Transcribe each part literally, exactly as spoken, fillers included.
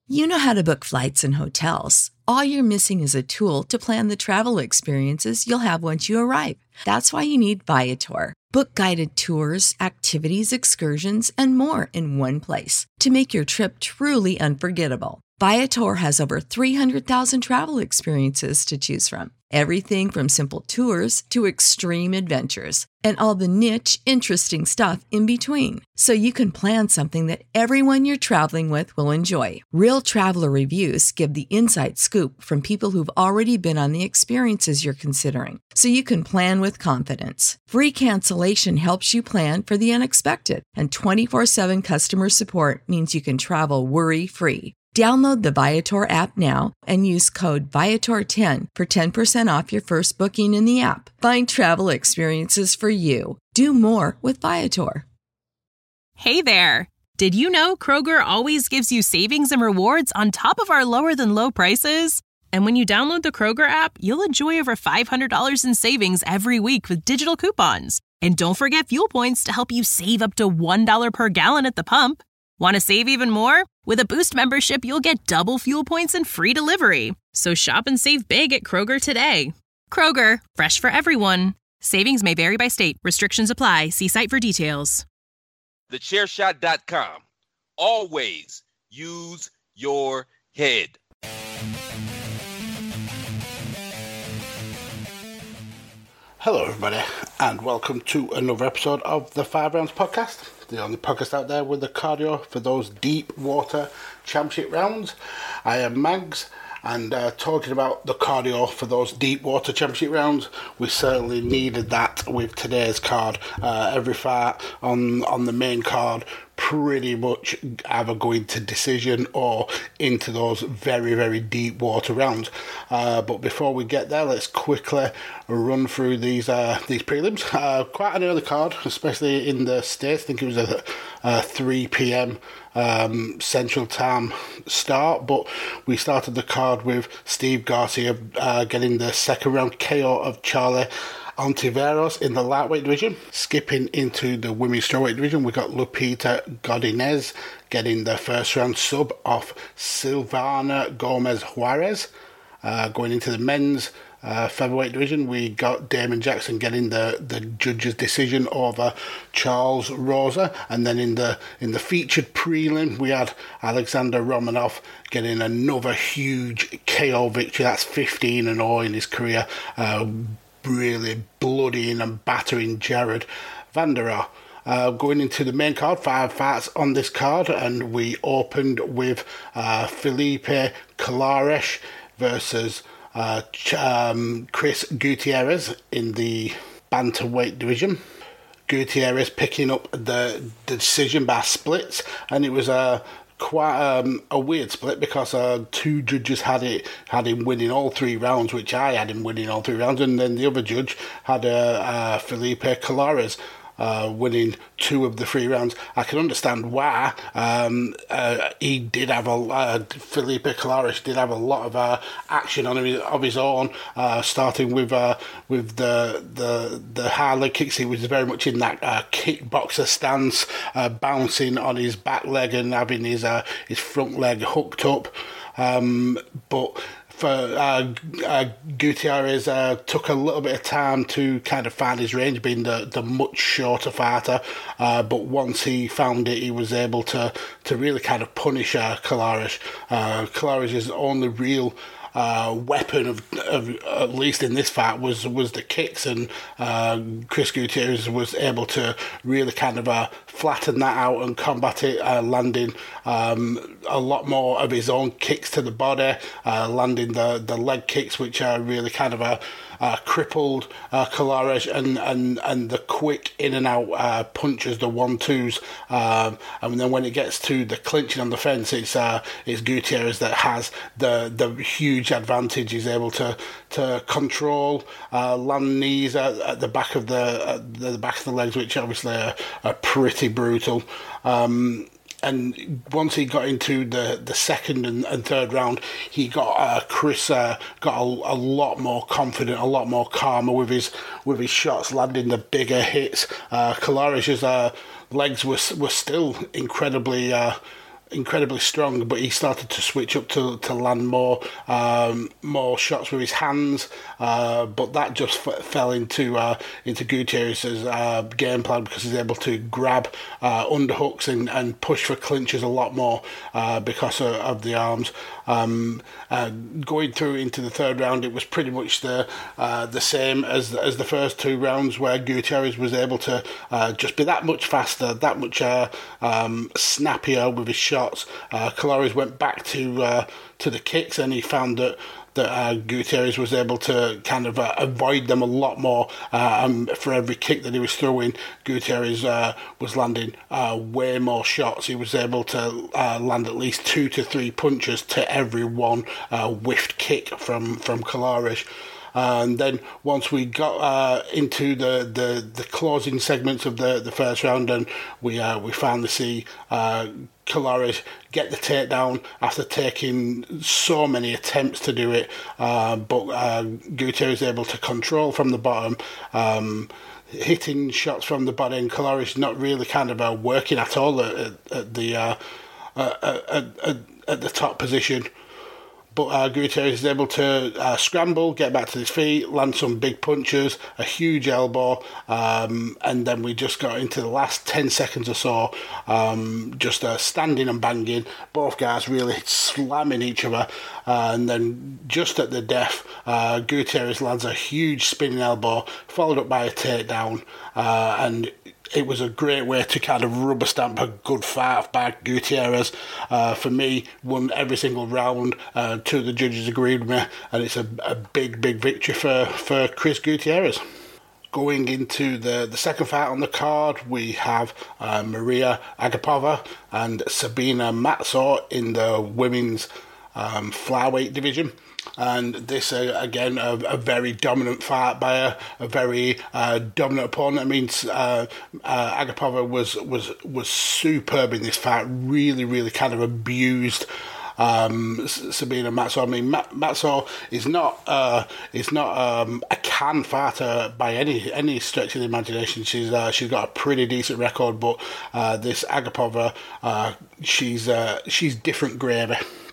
You know how to book flights and hotels. All you're missing is a tool to plan the travel experiences you'll have once you arrive. That's why you need Viator. Book guided tours, activities, excursions, and more in one place to make your trip truly unforgettable. Viator has over three hundred thousand travel experiences to choose from. Everything from simple tours to extreme adventures and all the niche, interesting stuff in between. So you can plan something that everyone you're traveling with will enjoy. Real traveler reviews give the inside scoop from people who've already been on the experiences you're considering. So you can plan with confidence. Free cancellation helps you plan for the unexpected. And twenty-four seven customer support means you can travel worry-free. Download the Viator app now and use code Viator ten for ten percent off your first booking in the app. Find travel experiences for you. Do more with Viator. Hey there! Did you know Kroger always gives you savings and rewards on top of our lower than low prices? And when you download the Kroger app, you'll enjoy over five hundred dollars in savings every week with digital coupons. And don't forget fuel points to help you save up to one dollar per gallon at the pump. Want to save even more? With a Boost membership, you'll get double fuel points and free delivery. So shop and save big at Kroger today. Kroger, fresh for everyone. Savings may vary by state. Restrictions apply. See site for details. the chair shot dot com. Always use your head. Hello, everybody, and welcome to another episode of the Five Rounds Podcast, the only podcast out there with the cardio for those deep water championship rounds. I am Mags, and uh, talking about the cardio for those deep water championship rounds, we certainly needed that with today's card. Uh, every fight on on the main card pretty much either going to decision or into those very, very deep water rounds. Uh, but before we get there, let's quickly run through these uh, these prelims. Uh, quite an early card, especially in the States. I think it was a, a three p.m. Um, Central Time start, but we started the card with Steve Garcia uh, getting the second round K O of Charlie Ontiveros in the lightweight division. Skipping into the women's strawweight division, we got Lupita Godinez getting the first round sub off Silvana Gomez Juarez. Uh, going into the men's uh, featherweight division, we got Damon Jackson getting the, the judge's decision over Charles Rosa, and then in the in the featured prelim, we had Alexander Romanov getting another huge K O victory. That's fifteen and oh in his career. Uh, really bloodying and battering Jared Vanderaa. Uh, going into the main card, five fights on this card, and we opened with uh, Felipe Colares versus uh, Ch- um, Chris Gutierrez in the bantamweight division. Gutierrez picking up the, the decision by splits, and it was a quite um, a weird split because uh, two judges had it had him winning all three rounds, which I had him winning all three rounds, and then the other judge had uh, uh, Felipe Colares uh, winning two of the three rounds. I can understand why. Um, uh, he did have a uh, Felipe Colares did have a lot of uh, action on him of his own, uh, starting with uh, with the the the high leg kicks. He was very much in that uh, kickboxer stance, uh, bouncing on his back leg and having his uh, his front leg hooked up. Um, but for uh, uh, Gutierrez uh, took a little bit of time to kind of find his range, being the, the much shorter fighter. Uh, but once he found it, he was able to, to really kind of punish uh, Colares. Uh, Colares' only real uh, weapon of, of, at least in this fight, was was the kicks, and uh, Chris Gutierrez was able to really kind of uh, flatten that out and combat it, uh, landing um, a lot more of his own kicks to the body, uh, landing the, the leg kicks, which are really kind of a Uh, crippled uh, Colares, and, and, and the quick in and out uh, punches, the one twos, um, and then when it gets to the clinching on the fence, it's uh, it's Gutierrez that has the the huge advantage. He's able to to control, uh, land knees at, at the back of the at the back of the legs, which obviously are, are pretty brutal. Um, And once he got into the, the second and, and third round, he got uh, Chris uh, got a, a lot more confident, a lot more calmer with his with his shots, landing the bigger hits. Uh, Colares' uh, legs were were still incredibly uh, incredibly strong, but he started to switch up to, to land more um, more shots with his hands, uh, but that just f- fell into uh, into Gutierrez's uh, game plan, because he's able to grab uh, underhooks and, and push for clinches a lot more uh, because of, of the arms. Um, uh, going through into the third round, it was pretty much the uh, the same as as the first two rounds, where Gutierrez was able to uh, just be that much faster, that much uh, um, snappier with his shots. Uh, Colares went back to uh, to the kicks, and he found that that uh, Gutierrez was able to kind of uh, avoid them a lot more. Uh, and for every kick that he was throwing, Gutierrez uh, was landing uh, way more shots. He was able to uh, land at least two to three punches to every one uh, whiffed kick from from Colares. Uh, and then once we got uh, into the, the, the closing segments of the, the first round, and we uh, we finally see uh, Colares get the takedown after taking so many attempts to do it, uh, but uh, Gutierrez is able to control from the bottom, um, hitting shots from the body, and Colares not really kind of uh, working at all at, at the uh, uh, at, at, at the top position. But uh, Gutierrez is able to uh, scramble, get back to his feet, land some big punches, a huge elbow, um, and then we just got into the last ten seconds or so, um, just uh, standing and banging, both guys really slamming each other, uh, and then just at the death, uh, Gutierrez lands a huge spinning elbow, followed up by a takedown, uh, and it was a great way to kind of rubber stamp a good fight by Gutierrez. Uh, for me, won every single round. Uh, two of the judges agreed with me, and it's a, a big, big victory for, for Chris Gutierrez. Going into the, the second fight on the card, we have uh, Maria Agapova and Sabina Matzo in the women's um, flyweight division. And this, uh, again, a, a very dominant fight by a, a very uh, dominant opponent. I mean, uh, uh, Agapova was, was was superb in this fight, really, really kind of abused um, Sabina Matzo. I mean, Matzo is not uh, is not um, a can fighter by any any stretch of the imagination. She's uh, she's got a pretty decent record, but uh, this Agapova, uh, she's uh, she's different gravy.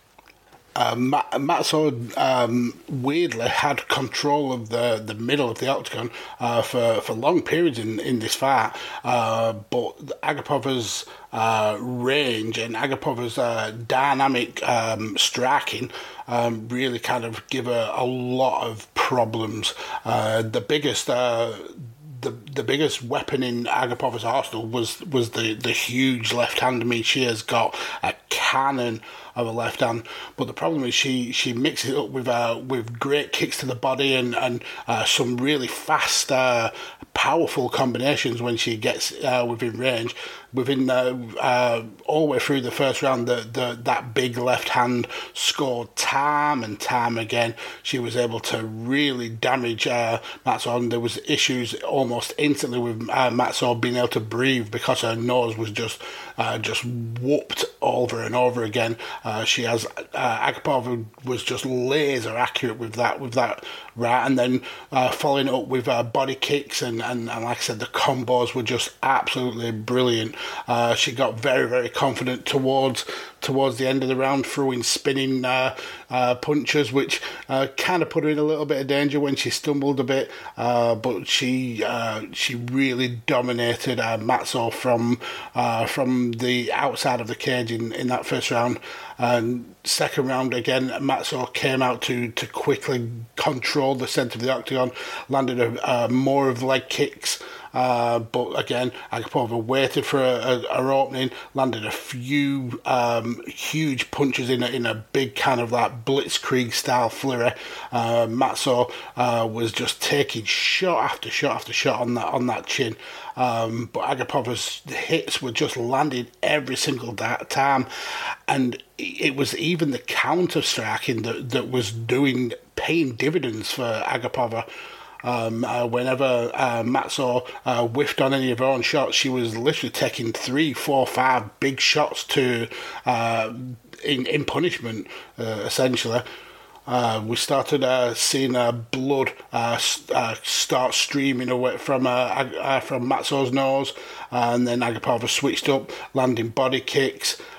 Uh, Matzo um, weirdly had control of the, the middle of the octagon uh, for, for long periods in, in this fight, uh, but Agapova's uh, range and Agapova's uh, dynamic um, striking um, really kind of give her a lot of problems. Uh, the biggest uh, The, the biggest weapon in Agapova's arsenal was was the, the huge left hand. I mean, she has got a cannon of a left hand, but the problem is she, she mixes it up with uh, with great kicks to the body and and uh, some really fast, uh, powerful combinations when she gets uh, within range. Within uh, uh, all the way through the first round, the, the that big left hand scored time and time again. She was able to really damage uh, Matzo, and there was issues almost instantly with uh, Matzo being able to breathe because her nose was just uh, just whooped over and over again. Uh, she has uh, Agapova was just laser accurate with that with that right, and then uh, following it up with uh, body kicks and, and and like I said, the combos were just absolutely brilliant. Uh, she got very, very confident towards towards the end of the round, throwing spinning uh, uh, punches, which uh, kind of put her in a little bit of danger when she stumbled a bit. Uh, but she uh, she really dominated uh, Matzo from uh, from the outside of the cage in, in that first round. And second round again, Matzo came out to, to quickly control the centre of the octagon, landed a, uh, more of leg kicks. Uh, but again, Agapova waited for a, a, her opening, landed a few um, huge punches in a, in a big kind of like blitzkrieg style flurry. Uh, Matzo uh, was just taking shot after shot after shot on that on that chin. Um, but Agapova's hits were just landing every single da- time, and it was even the counter striking that that was doing paying dividends for Agapova. Um, uh, whenever uh, Matzo uh, whiffed on any of her own shots, she was literally taking three, four, five big shots to uh, in in punishment, uh, essentially. Uh, we started uh, seeing uh, blood uh, uh, start streaming away from uh, uh, from Matzo's nose, and then Agapova switched up, landing body kicks.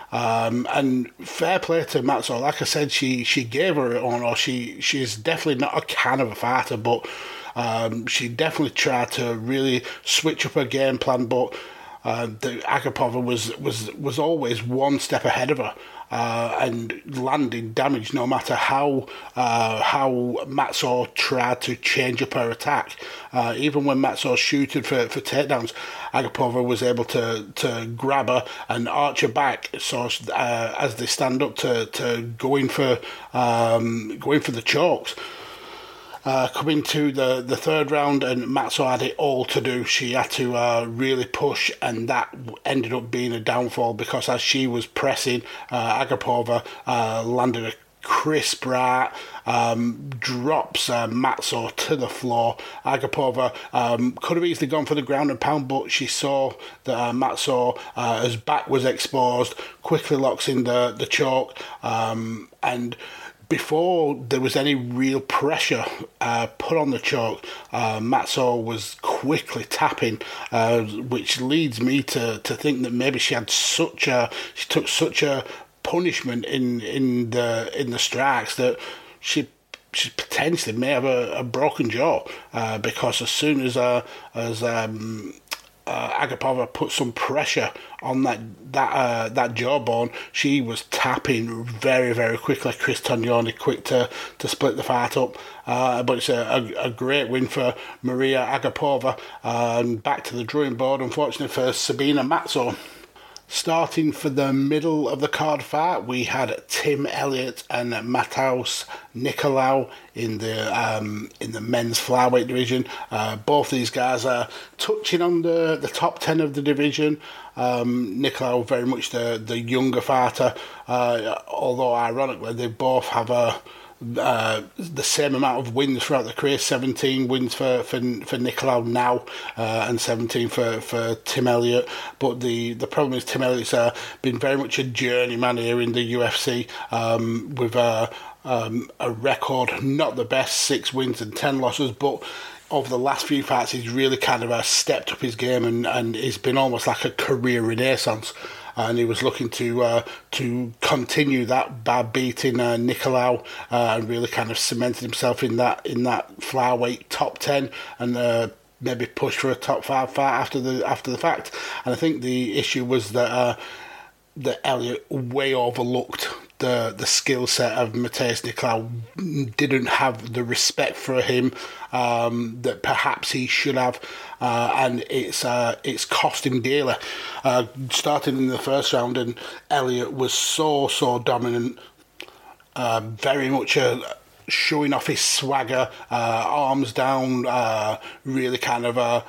Um, and fair play to Matzo. Like I said, she, she gave her it on, or she she's definitely not a can of a fighter, but um, she definitely tried to really switch up her game plan. But uh, the Agapova was, was, was always one step ahead of her. Uh, and landing damage no matter how uh, how Matzo tried to change up her attack. Uh, even when Matzo shooted for, for takedowns, Agapova was able to, to grab her and arch her back. So uh, as they stand up to, to go in for um, going for the chokes. Uh, coming to the, the third round, and Matzo had it all to do. She had to uh, really push, and that ended up being a downfall because as she was pressing, uh, Agapova uh, landed a crisp right, um, drops uh, Matzo to the floor. Agapova um, could have easily gone for the ground and pound, but she saw that uh, Matzo, uh, his back was exposed, quickly locks in the, the choke, um, and before there was any real pressure uh, put on the choke, uh, Matzo was quickly tapping, uh, which leads me to, to think that maybe she had such a she took such a punishment in in the in the strikes that she she potentially may have a, a broken jaw uh, because as soon as uh, as um, Uh, Agapova put some pressure on that that uh, that jawbone, she was tapping very very quickly. Chris Tognoni quick to, to split the fight up, uh, but it's a, a, a great win for Maria Agapova. Uh, and back to the drawing board, unfortunately for Sabina Matzo. Starting for the middle of the card fight, we had Tim Elliott and Matheus Nicolau in the um, in the men's flyweight division. Uh, both these guys are touching on the, the top ten of the division. Um, Nicolau very much the, the younger fighter, uh, although ironically they both have a Uh, the same amount of wins throughout the career. seventeen wins for for, for Nicolau now, uh, and seventeen for, for Tim Elliott. But the, the problem is Tim Elliott's uh, been very much a journeyman here in the U F C, um, with a, um, a record not the best, six wins and ten losses, but over the last few fights he's really kind of uh, stepped up his game, and, and it's been almost like a career renaissance. And he was looking to uh, to continue that by beating uh, Nicolau uh, and really kind of cemented himself in that in that flyweight top ten, and uh, maybe push for a top five fight after the after the fact. And I think the issue was that uh, that Elliott way overlooked the the skill set of Matheus Nicolau, didn't have the respect for him um, that perhaps he should have, uh, and it's uh, it's cost him dearly. Uh, starting in the first round, and Elliott was so so dominant, uh, very much a. showing off his swagger, uh, arms down, uh, really kind of a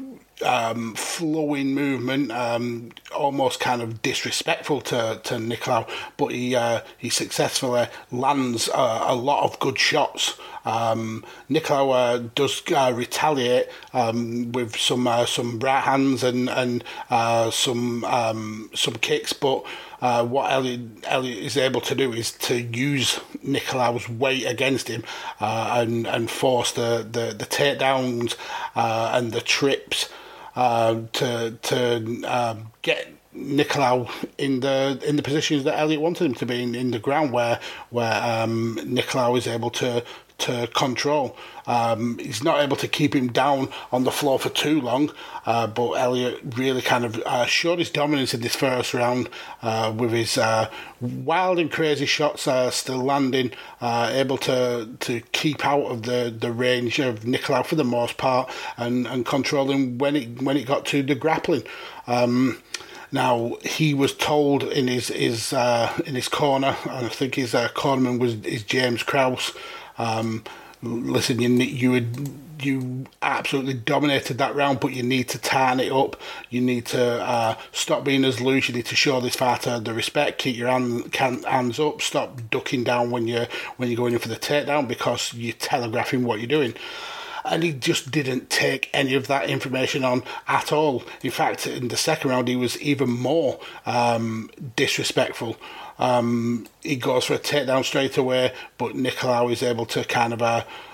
um, flowing movement, um, almost kind of disrespectful to, to Nicolau, but he uh, he successfully lands uh, a lot of good shots. Um, Nicolau uh, does uh, retaliate um, with some uh, some right hands and and uh, some um, some kicks, but uh, what Elliott, Elliott is able to do is to use Nicolau's weight against him uh, and and force the the, the takedowns uh, and the trips uh, to to uh, get Nicolau in the in the positions that Elliott wanted him to be in, in the ground, where where um, Nicolau is able to. to control. Um, he's not able to keep him down on the floor for too long, uh, but Elliott really kind of uh, showed his dominance in this first round uh, with his uh, wild and crazy shots uh, still landing, uh, able to to keep out of the, the range of Nicolau for the most part, and, and controlling when it when it got to the grappling. Um, Now he was told in his his uh, in his corner, and I think his uh, cornerman was is James Krause. Um, listen, you you would, you absolutely dominated that round, but you need to tighten it up. You need to uh, stop being as loose. You need to show this fighter the respect. Keep your hand, can, hands up. Stop ducking down when you when you're going in for the takedown, because you're telegraphing what you're doing. And he just didn't take any of that information on at all. In fact, in the second round, he was even more um, disrespectful. Um, he goes for a takedown straight away, but Nicolau is able to kind of uh,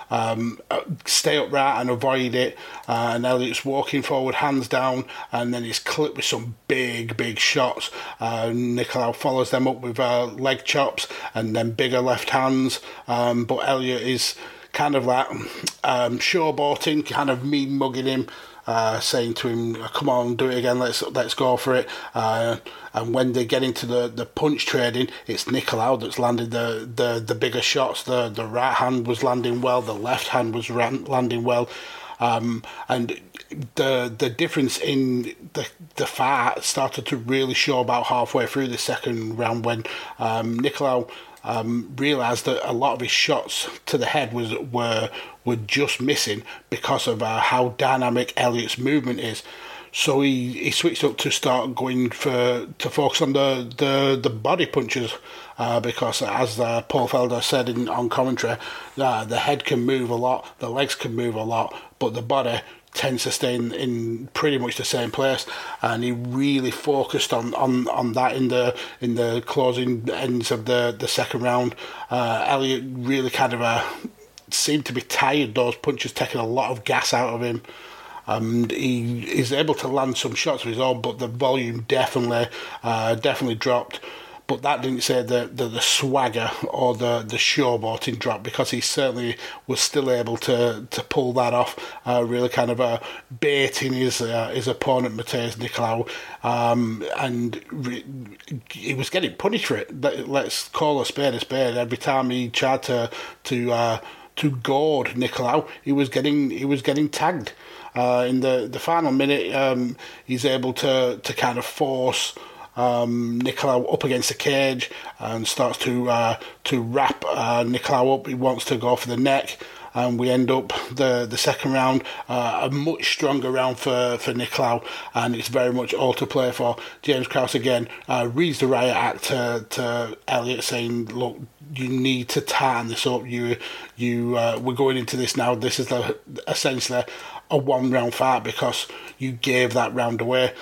um, stay upright and avoid it. Uh, and Elliott's walking forward, hands down, and then he's clipped with some big, big shots. Uh, Nicolau follows them up with uh, leg chops and then bigger left hands. Um, but Elliott is kind of like um, showboating, kind of mean mugging him. Uh, saying to him, "Come on, do it again. Let's let's go for it." Uh, and when they get into the, the punch trading, it's Nicolau that's landed the, the, the bigger shots. The the right hand was landing well. The left hand was ran, landing well. Um, and the the difference in the the fight started to really show about halfway through the second round when um, Nicolau um, realised that a lot of his shots to the head was were were just missing because of uh, how dynamic Elliott's movement is. So he, he switched up to start going for to focus on the the, the body punches uh, because as uh, Paul Felder said in on commentary, uh, the head can move a lot, the legs can move a lot, but the body tends to stay in, in pretty much the same place, and he really focused on, on, on that in the in the closing ends of the, the second round. Uh, Elliott really kind of uh, seemed to be tired, those punches taking a lot of gas out of him. Um, he is able to land some shots of his own, but the volume definitely uh, definitely dropped. But that didn't say that the, the swagger or the, the showboating dropped, because he certainly was still able to, to pull that off, uh, really kind of uh, baiting his uh, his opponent, Matheus Nicolau, um, and re- he was getting punished for it. Let's call a spade a spade. Every time he tried to to uh, to goad Nicolau, he was getting he was getting tagged. Uh, in the, the final minute, um, he's able to, to kind of force um, Nicolau up against the cage and starts to uh, to wrap uh, Nicolau up. He wants to go for the neck, and we end up the, the second round uh, a much stronger round for, for Nicolau, and it's very much all to play for. James Krause again uh, reads the riot act to, to Elliott, saying, "Look, you need to tighten this up. You you uh, we're going into this now. This is the, essentially a one round fight because you gave that round away."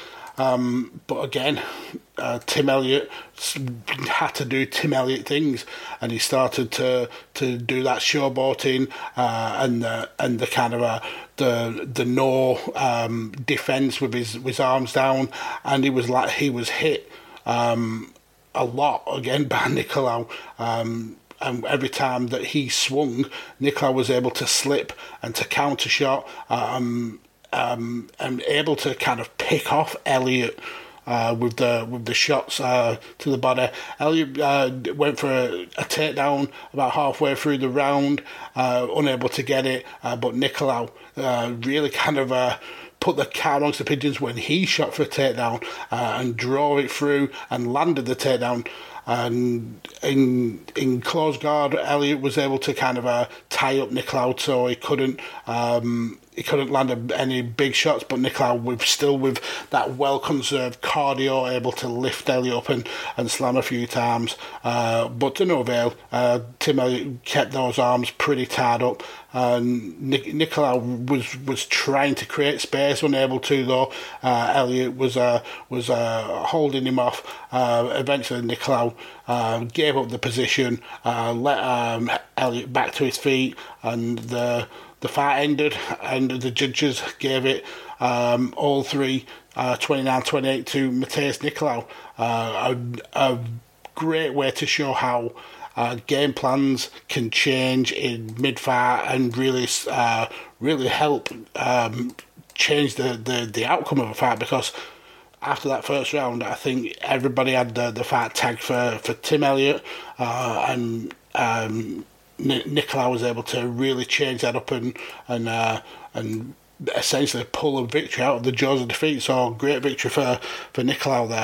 Um, but again, uh, Tim Elliott had to do Tim Elliott things, and he started to to do that showboating uh, and the and the kind of a the the no um, defense with his with his arms down, and he was like he was hit um, a lot again by Nicolau. Um, And every time that he swung, Nicolau was able to slip and to counter shot, um, um, and able to kind of pick off Elliott uh, with the with the shots uh, to the body. Elliott uh, went for a, a takedown about halfway through the round, uh, unable to get it, uh, but Nicolau uh, really kind of Uh, put the cat amongst the pigeons when he shot for a takedown uh, and drove it through and landed the takedown. And in in close guard, Elliott was able to kind of uh, tie up Nicolau, so he couldn't um, he couldn't land any big shots. But Nicolau, with still with that well conserved cardio, able to lift Elliott up and, and slam a few times. Uh, but to no avail. Uh, Tim Elliott kept those arms pretty tied up. And Nic- Nicolau was was trying to create space, unable to though. Uh, Elliott was uh, was uh, holding him off. Uh, eventually, Nicolau uh, gave up the position, uh, let um, Elliott back to his feet, and the the fight ended. And the judges gave it um, all three, uh, twenty-nine twenty-eight to Matheus Nicolau. Uh, a, a great way to show how Uh, game plans can change in mid-fight and really, uh, really help um, change the, the, the outcome of a fight. Because after that first round, I think everybody had the, the fight tagged for, for Tim Elliott, uh, and um, N- Nicolau was able to really change that up and and uh, and essentially pull a victory out of the jaws of defeat. So great victory for, for Nicolau there.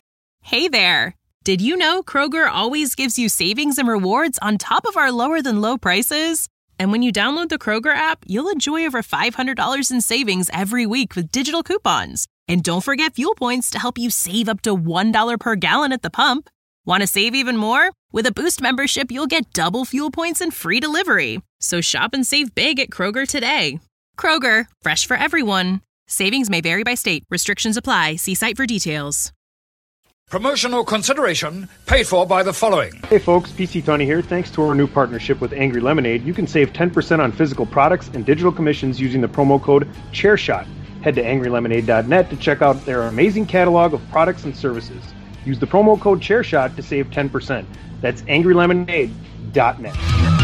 Hey there! Did you know Kroger always gives you savings and rewards on top of our lower-than-low prices? And when you download the Kroger app, you'll enjoy over five hundred dollars in savings every week with digital coupons. And don't forget fuel points to help you save up to one dollar per gallon at the pump. Want to save even more? With a Boost membership, you'll get double fuel points and free delivery. So shop and save big at Kroger today. Kroger, fresh for everyone. Savings may vary by state. Restrictions apply. See site for details. Promotional consideration paid for by the following. Hey folks, P C Tony here. Thanks to our new partnership with Angry Lemonade, you can save ten percent on physical products and digital commissions using the promo code ChairShot. Head to angry lemonade dot net to check out their amazing catalog of products and services. Use the promo code ChairShot to save ten percent. That's angry lemonade dot net.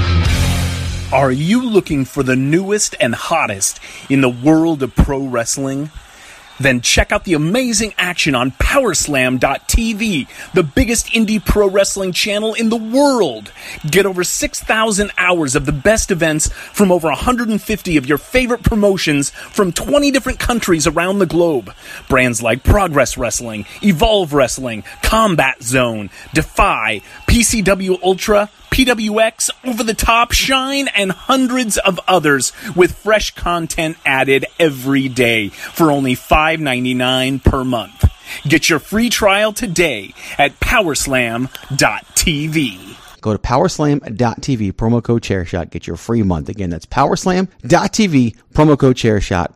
Are you looking for the newest and hottest in the world of pro wrestling? Then check out the amazing action on power slam dot t v, the biggest indie pro wrestling channel in the world. Get over six thousand hours of the best events from over one hundred fifty of your favorite promotions from twenty different countries around the globe. Brands like Progress Wrestling, Evolve Wrestling, Combat Zone, Defy, P C W Ultra, P W X, Over the Top, Shine, and hundreds of others with fresh content added every day for only five dollars and ninety-nine cents per month. Get your free trial today at power slam dot t v. Go to power slam dot t v, promo code ChairShot, get your free month. Again, that's power slam dot t v, promo code ChairShot.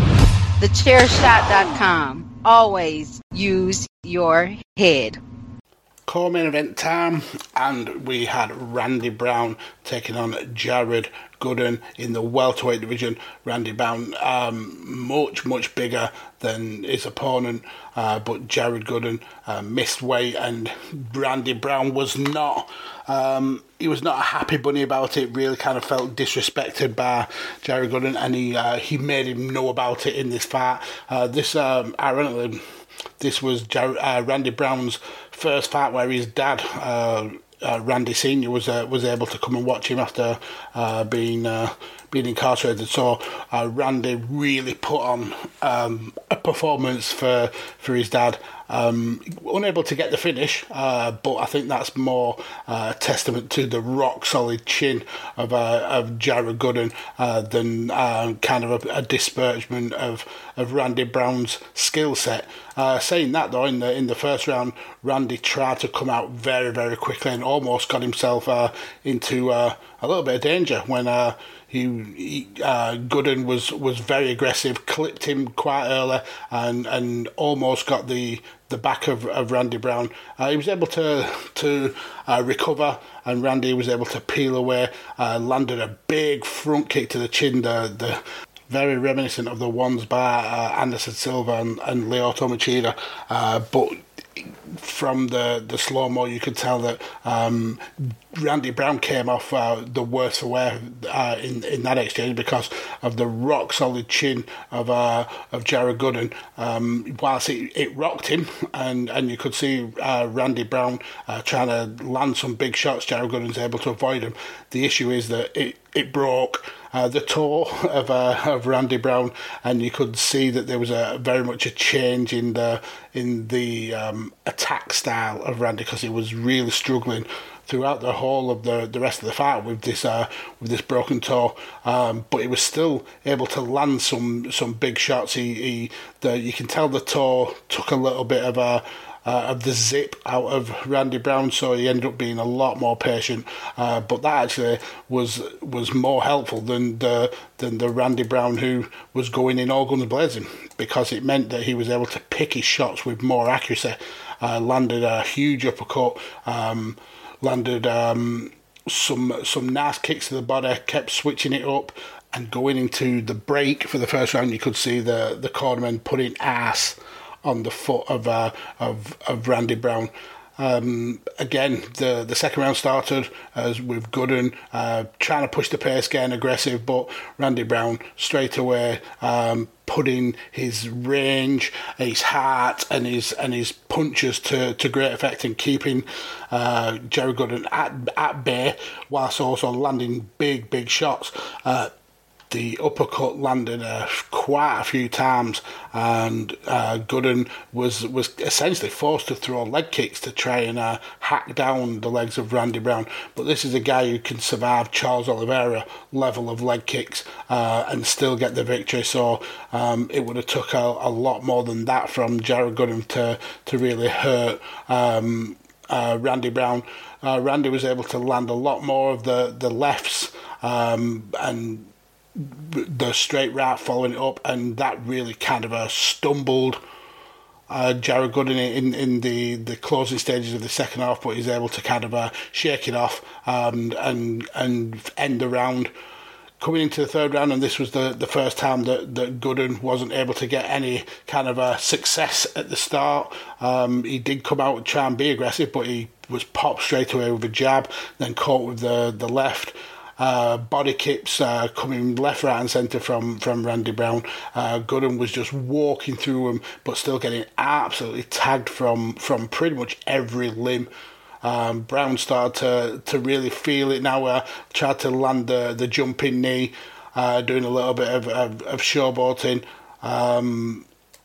the chair shot dot com. Always use your head. Co-main event time, and we had Randy Brown taking on Jared Gooden in the welterweight division. Randy Brown um, much, much bigger than his opponent, uh, but Jared Gooden uh, missed weight, and Randy Brown was not um, he was not a happy bunny about it. Really kind of felt disrespected by Jared Gooden, and he uh, he made him know about it in this fight. Uh, this um, ironically, this was Jared, uh, Randy Brown's first fight where his dad, uh, uh, Randy Senior, was uh, was able to come and watch him after uh, being uh, being incarcerated. So uh, Randy really put on um, a performance for for his dad. Um, unable to get the finish, uh, but I think that's more uh, a testament to the rock solid chin of uh, of Jared Gooden uh, than uh, kind of a, a disparagement of, of Randy Brown's skill set. Uh, saying that though, in the in the first round, Randy tried to come out very very quickly and almost got himself uh, into uh, a little bit of danger when uh, he, he uh, Gooden was was very aggressive, clipped him quite early, and and almost got the the back of, of Randy Brown. Uh, he was able to to uh, recover, and Randy was able to peel away, uh, landed a big front kick to the chin, the the very reminiscent of the ones by uh, Anderson Silva and, and Lyoto Machida, uh, but from the, the slow-mo you could tell that um, Randy Brown came off uh, the worse for wear uh, in, in that exchange because of the rock-solid chin of uh, of Jared Gooden. Um, whilst it, it rocked him, and, and you could see uh, Randy Brown uh, trying to land some big shots, Jared Gooden's able to avoid them. The issue is that it, it broke Uh, the toe of uh, of Randy Brown, and you could see that there was a very much a change in the in the um, attack style of Randy, because he was really struggling throughout the whole of the, the rest of the fight with this uh, with this broken toe. Um, but he was still able to land some some big shots. He, he the you can tell the toe took a little bit of a Uh, of the zip out of Randy Brown, so he ended up being a lot more patient. Uh, but that actually was was more helpful than the than the Randy Brown who was going in all guns blazing, because it meant that he was able to pick his shots with more accuracy. Uh, landed a huge uppercut, um, landed um, some some nice kicks to the body, kept switching it up, and going into the break for the first round, you could see the the cornerman putting ass on the foot of uh, of of Randy Brown. Um, again, the the second round started as with Gooden uh, trying to push the pace, getting aggressive, but Randy Brown straight away um, putting his range, his heart, and his and his punches to, to great effect, and keeping uh, Jared Gooden at at bay, whilst also landing big big shots. Uh, The uppercut landed uh, quite a few times, and uh, Gooden was was essentially forced to throw leg kicks to try and uh, hack down the legs of Randy Brown. But this is a guy who can survive Charles Oliveira level of leg kicks uh, and still get the victory. So um, it would have took a, a lot more than that from Jared Gooden to to really hurt um, uh, Randy Brown. Uh, Randy was able to land a lot more of the the lefts um, and the straight right following it up, and that really kind of uh, stumbled uh, Jared Gooden in, in the, the closing stages of the second half, but he's able to kind of uh, shake it off um, and and end the round. Coming into the third round, and this was the, the first time that, that Gooden wasn't able to get any kind of a success at the start. Um, he did come out and try and be aggressive, but he was popped straight away with a jab, then caught with the, the left. Uh, body kicks uh, coming left, right and centre from, from Randy Brown. Uh, Gooden was just walking through him, but still getting absolutely tagged from, from pretty much every limb. Um, Brown started to, to really feel it now. Uh, tried to land the, the jumping knee, uh, doing a little bit of, of, of showboating. Um,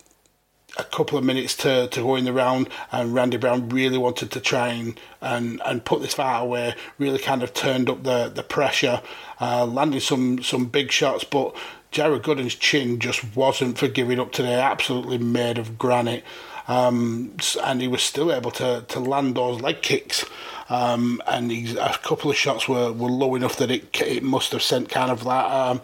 a couple of minutes to, to go in the round, and Randy Brown really wanted to try and, and, and put this fight away, really kind of turned up the, the pressure, uh, landing some, some big shots, but Jared Gooden's chin just wasn't for giving up today, absolutely made of granite. Um, and he was still able to, to land those leg kicks, um, and he's, a couple of shots were, were low enough that it it must have sent kind of like um,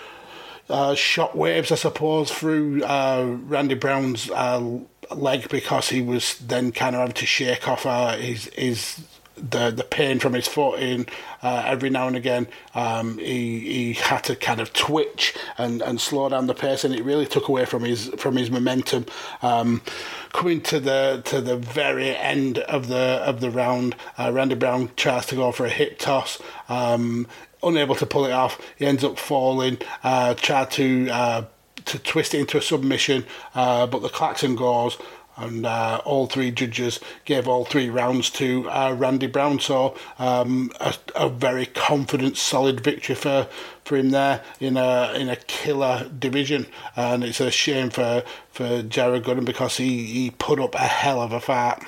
uh, shock waves, I suppose, through uh, Randy Brown's uh, leg, because he was then kind of having to shake off uh, his his the the pain from his foot in uh, every now and again. Um, he he had to kind of twitch and, and slow down the pace, and it really took away from his from his momentum. Um, coming to the to the very end of the of the round, uh, Randy Brown tries to go for a hip toss. Um, unable to pull it off, he ends up falling. Uh, tried to uh, to twist it into a submission, uh, but the klaxon goes. And uh, all three judges gave all three rounds to uh, Randy Brown. So um, a, a very confident, solid victory for, for him there in a in a killer division. And it's a shame for, for Jared Gooden, because he, he put up a hell of a fight.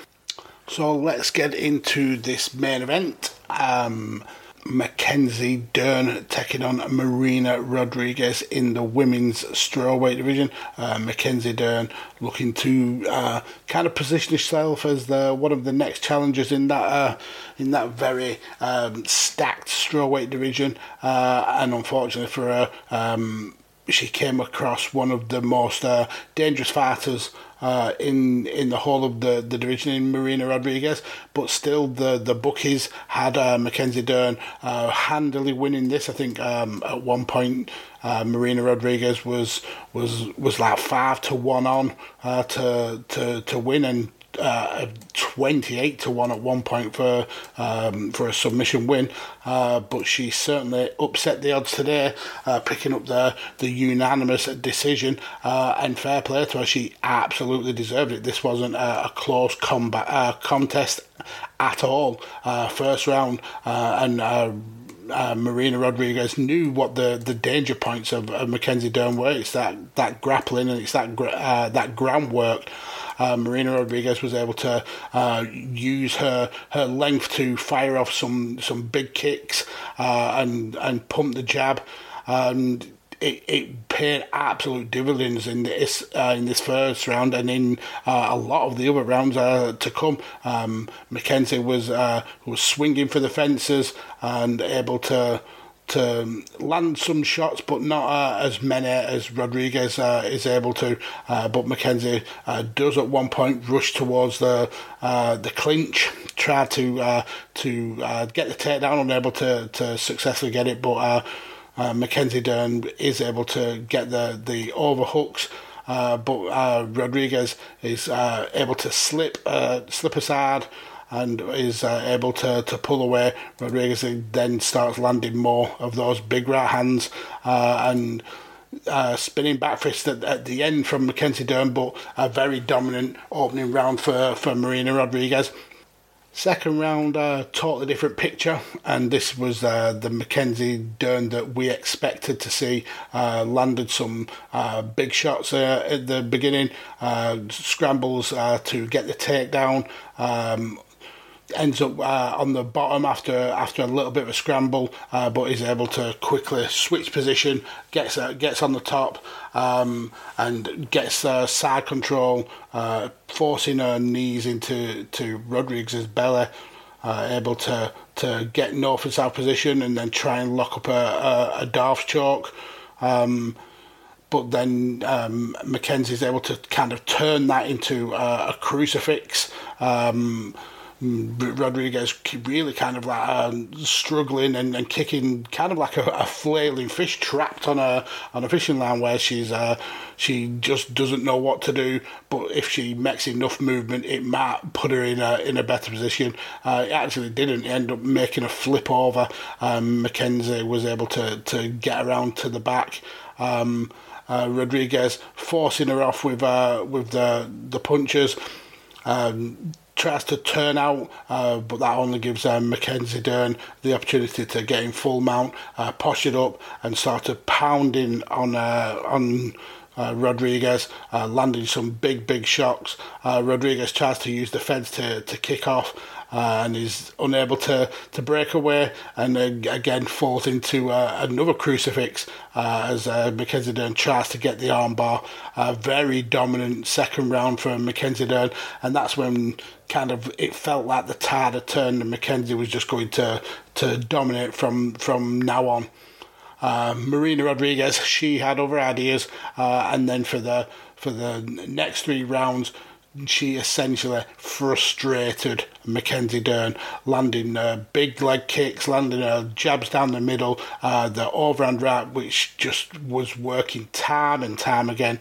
So let's get into this main event. Um, Mackenzie Dern taking on Marina Rodriguez in the women's strawweight division. Uh, Mackenzie Dern looking to uh, kind of position herself as the one of the next challengers in that uh, in that very um, stacked strawweight division. Uh, and unfortunately for her, um, she came across one of the most uh, dangerous fighters Uh, in in the whole of the, the division, in Marina Rodriguez, but still the, the bookies had uh, Mackenzie Dern uh, handily winning this. I think um, at one point uh, Marina Rodriguez was was was like five to one on uh, to to to win, and uh, twenty-eight to one at one point for um, for a submission win. Uh, but she certainly upset the odds today, uh, picking up the the unanimous decision. Uh, and fair play to her, she absolutely deserved it. This wasn't a, a close combat uh, contest at all. Uh, first round, uh, and. Uh, Uh, Marina Rodriguez knew what the, the danger points of, of Mackenzie Dern were. It's that, that grappling, and it's that uh, that groundwork. Uh, Marina Rodriguez was able to uh, use her her length to fire off some some big kicks uh, and and pump the jab, and it, it paid absolute dividends in this uh, in this first round, and in uh, a lot of the other rounds uh, to come. Um, Mackenzie was uh, was swinging for the fences and able to to land some shots, but not uh, as many as Rodriguez uh, is able to. Uh, but Mackenzie uh, does at one point rush towards the uh, the clinch, try to uh, to uh, get the takedown, unable to to successfully get it, but. Uh, Uh, Mackenzie Dern is able to get the, the overhooks, uh, but uh, Rodriguez is uh, able to slip uh, slip aside and is uh, able to, to pull away. Rodriguez then starts landing more of those big right hands uh, and uh, spinning back fist at, at the end from Mackenzie Dern, but a very dominant opening round for, for Marina Rodriguez. Second round, uh, totally different picture, and this was uh, the Mackenzie Dern that we expected to see. Uh, landed some uh, big shots uh, at the beginning, uh, scrambles uh, to get the takedown, um, ends up uh, on the bottom after after a little bit of a scramble, uh, but is able to quickly switch position, gets uh, gets on the top, um, and gets uh, side control, uh, forcing her knees into to Rodriguez's belly, uh, able to to get north and south position, and then try and lock up a, a, a Darth choke. Um, but then um, Mackenzie's able to kind of turn that into uh, a crucifix. Um, Rodriguez really kind of like um, struggling and, and kicking, kind of like a, a flailing fish trapped on a on a fishing line, where she's uh, she just doesn't know what to do. But if she makes enough movement, it might put her in a in a better position. Uh, it actually didn't. It ended up making a flip over. Um, Mackenzie was able to to get around to the back. Um, uh, Rodriguez forcing her off with uh, with the the punches. Um, tries to turn out, uh, but that only gives um, Mackenzie Dern the opportunity to get in full mount, uh, push it up, and started pounding on uh, on uh, Rodriguez, uh, landing some big, big shocks. Uh, Rodriguez tries to use the fence to, to kick off, uh, and is unable to, to break away, and uh, again falls into uh, another crucifix uh, as uh, Mackenzie Dern tries to get the armbar. Uh, very dominant second round for Mackenzie Dern, and that's when kind of it felt like the tide had turned and Mackenzie was just going to to dominate from from now on. Uh, Marina Rodriguez, she had other ideas, uh, and then for the for the next three rounds, she essentially frustrated Mackenzie Dern, landing uh, big leg kicks, landing uh, jabs down the middle, uh, the overhand right, which just was working time and time again.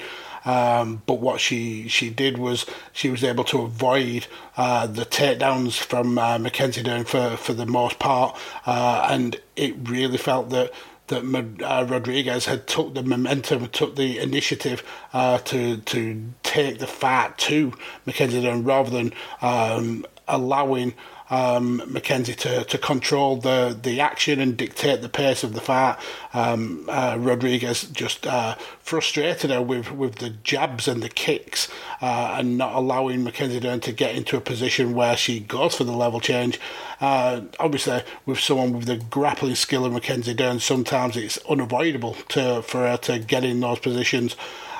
Um, but what she, she did was she was able to avoid uh, the takedowns from uh, Mackenzie Dern for, for the most part, uh, and it really felt that that uh, Rodriguez had took the momentum, took the initiative uh, to to take the fight to Mackenzie Dern rather than um, allowing Um, Mackenzie to, to control the, the action and dictate the pace of the fight. Um, uh, Rodriguez just uh, frustrated her with, with the jabs and the kicks uh, and not allowing Mackenzie Dern to get into a position where she goes for the level change. Uh, obviously, with someone with the grappling skill of Mackenzie Dern, sometimes it's unavoidable to for her to get in those positions.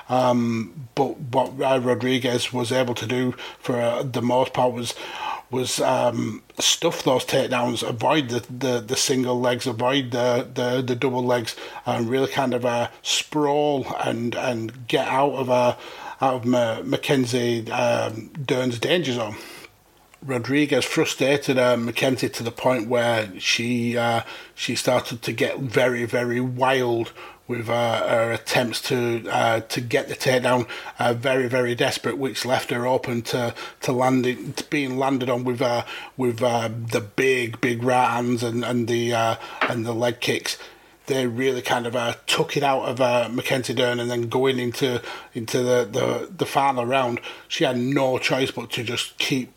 Um, but what uh, Rodriguez was able to do for uh, the most part was was um, stuff those takedowns, avoid the, the, the single legs, avoid the, the, the double legs, and really kind of uh, sprawl and and get out of uh, out of Ma- Mackenzie um, Dern's danger zone. Rodriguez frustrated uh, Mackenzie to the point where she uh, she started to get very, very wild with uh, her attempts to uh, to get the takedown, uh, very, very desperate, which left her open to to landing, to being landed on with uh, with uh, the big, big right hands and and the uh, and the leg kicks. They really kind of uh, took it out of uh, Mackenzie Dern, and then going into into the, the, the final round, she had no choice but to just keep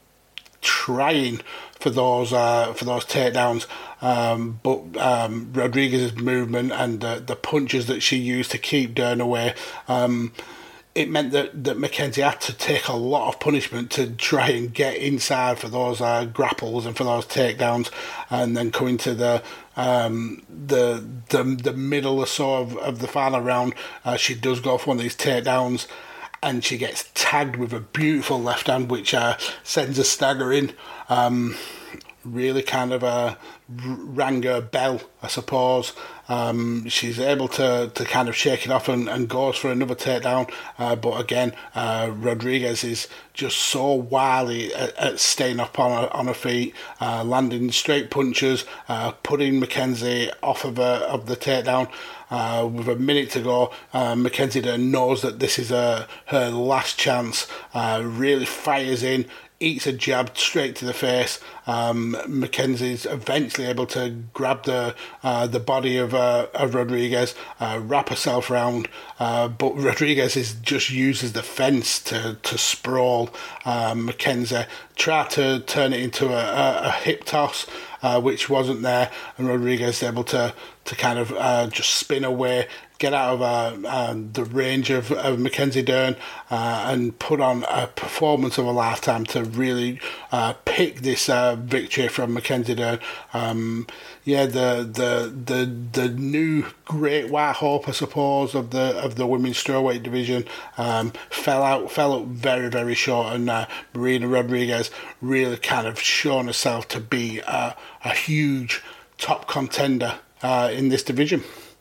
trying for those uh, for those takedowns, um, but um, Rodriguez's movement and the, the punches that she used to keep Dern away, um, it meant that, that Mackenzie had to take a lot of punishment to try and get inside for those uh, grapples and for those takedowns, and then coming to the um, the, the the middle or so of, of the final round, uh, she does go for one of these takedowns, and she gets tagged with a beautiful left hand, which uh, sends her staggering. Um, really kind of uh, rang her bell, I suppose. Um, she's able to, to kind of shake it off and, and goes for another takedown. Uh, but again, uh, Rodriguez is just so wily at, at staying up on her, on her feet, uh, landing straight punches, uh, putting Mackenzie off of, her, of the takedown. Uh, with a minute to go, uh, Mackenzie Dern knows that this is uh, her last chance, uh, really fires in, eats a jab straight to the face. Um, Mackenzie's eventually able to grab the uh, the body of, uh, of Rodriguez, uh, wrap herself around, uh, but Rodriguez is just uses the fence to, to sprawl um, Mackenzie, try to turn it into a, a, a hip toss, uh, which wasn't there, and Rodriguez is able to, to kind of uh, just spin away, get out of uh, uh, the range of, of Mackenzie Dern, uh, and put on a performance of a lifetime to really uh, pick this uh, victory from Mackenzie Dern. Um, yeah, the the the the new great white hope, I suppose, of the of the women's strawweight division um, fell out, fell up very, very short, and uh, Marina Rodriguez really kind of shown herself to be uh, a huge top contender uh, in this division.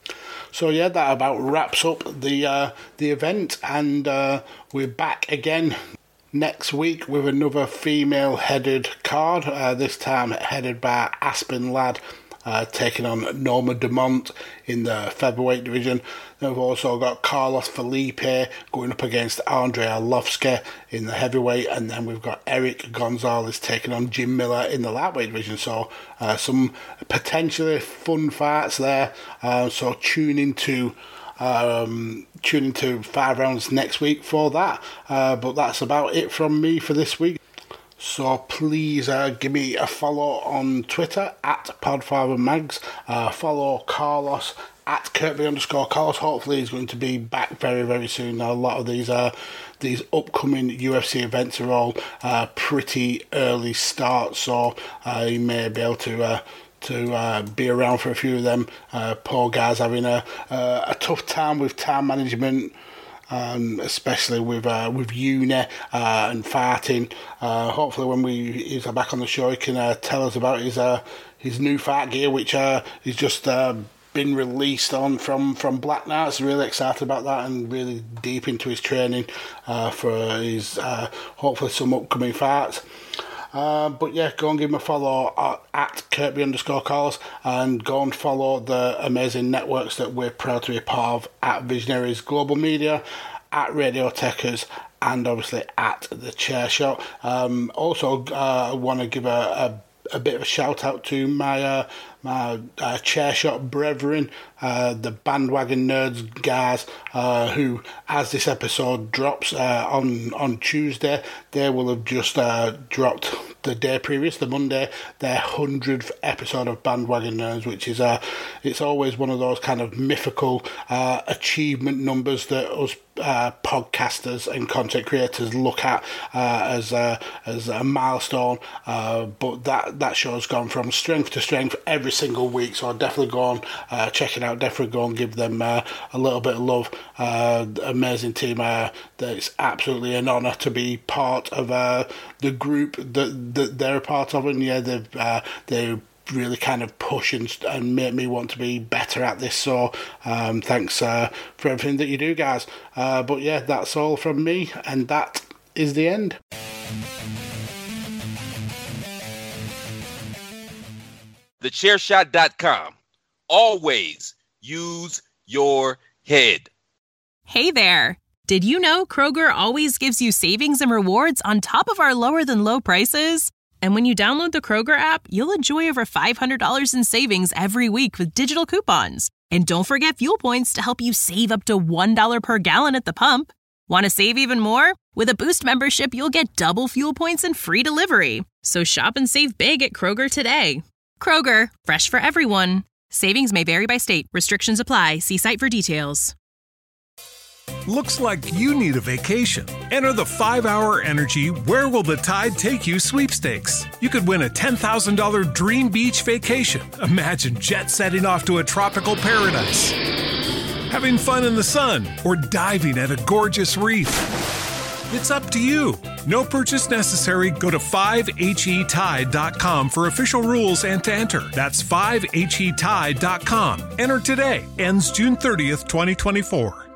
So yeah, that about wraps up the uh, the event, and uh, we're back again next week with another female-headed card. Uh, this time headed by Aspen Ladd, uh, taking on Norma Dumont in the featherweight division. Then we've also got Carlos Felipe going up against Andrei Arlovski in the heavyweight, and then we've got Eric Gonzalez taking on Jim Miller in the lightweight division. So uh, some potentially fun fights there. Uh, so tune into um, tune into Five Rounds next week for that. Uh, but that's about it from me for this week. So please uh, give me a follow on Twitter at PodfatherMags. Uh, follow Carlos at Kirby underscore Carlos. Hopefully he's going to be back very, very soon. Now, a lot of these uh, these upcoming U F C events are all uh, pretty early start, so uh, he may be able to uh, to uh, be around for a few of them. Uh, poor guy's having a, uh, a tough time with time management. Um, especially with uh, with uni uh, and fighting. Uh, hopefully, when we he's back on the show, he can uh, tell us about his uh, his new fight gear, which uh, he's just uh, been released on from from Black Knights. Really excited about that, and really deep into his training uh, for his uh, hopefully some upcoming fights. Uh, but yeah, go and give him a follow at, at Kirby underscore Carlos, and go and follow the amazing networks that we're proud to be a part of at Visionaries Global Media, at Radiotechers, and obviously at The Chair Shot. Um, also, uh, I want to give a, a, a bit of a shout out to my uh, my uh, Chair Shot brethren, uh, the Bandwagon Nerds guys, uh, who, as this episode drops uh, on on Tuesday, they will have just uh, dropped the day previous, the Monday, their hundredth episode of Bandwagon Nerds, which is uh, it's always one of those kind of mythical uh, achievement numbers that us uh, podcasters and content creators look at uh, as uh, as a milestone. Uh, but that that show's gone from strength to strength every single week, so I'll definitely go on uh, check it out. Definitely go and give them uh, a little bit of love. Uh, amazing team. Uh, it's absolutely an honour to be part of uh, the group that that they're a part of, and yeah, they've uh, they really kind of push and, and make me want to be better at this. So um, thanks uh, for everything that you do, guys. Uh, but yeah, that's all from me, and that is the end. the chair shot dot com. Always use your head. Hey there. Did you know Kroger always gives you savings and rewards on top of our lower than low prices? And when you download the Kroger app, you'll enjoy over five hundred dollars in savings every week with digital coupons. And don't forget fuel points to help you save up to one dollar per gallon at the pump. Want to save even more? With a Boost membership, you'll get double fuel points and free delivery. So shop and save big at Kroger today. Kroger, fresh for everyone. Savings may vary by state. Restrictions apply. See site for details. Looks like you need a vacation. Enter the five hour Energy Where Will the Tide Take You sweepstakes. You could win a ten thousand dollars dream beach vacation. Imagine jet setting off to a tropical paradise, having fun in the sun, or diving at a gorgeous reef. It's up to you. No purchase necessary. Go to five H E tide dot com for official rules and to enter. That's five H E tide dot com. Enter today. Ends June thirtieth, twenty twenty-four.